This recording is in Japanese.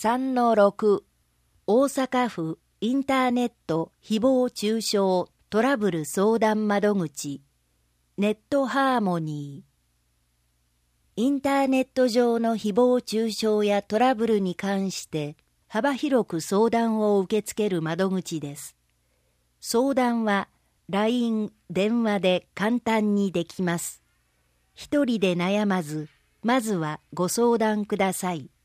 3-6 大阪府インターネット誹謗中傷トラブル相談窓口ネットハーモニー。インターネット上の誹謗中傷やトラブルに関して幅広く相談を受け付ける窓口です。相談は LINE、電話で簡単にできます。一人で悩まず、まずはご相談ください。